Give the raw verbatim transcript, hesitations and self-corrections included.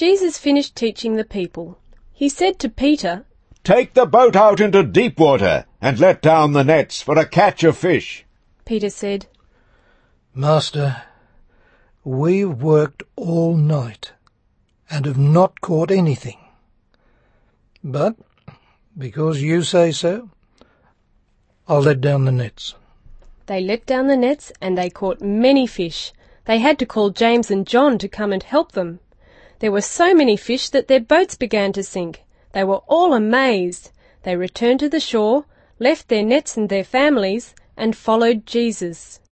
Jesus finished teaching the people. He said to Peter, "Take the boat out into deep water, and let down the nets for a catch of fish." Peter said, "Master, we've worked all night and have not caught anything. But because you say so, I'll let down the nets." They let down the nets and they caught many fish. They had to call James and John to come and help them. There were so many fish that their boats began to sink. They were all amazed. They returned to the shore, left their nets and their families, and followed Jesus.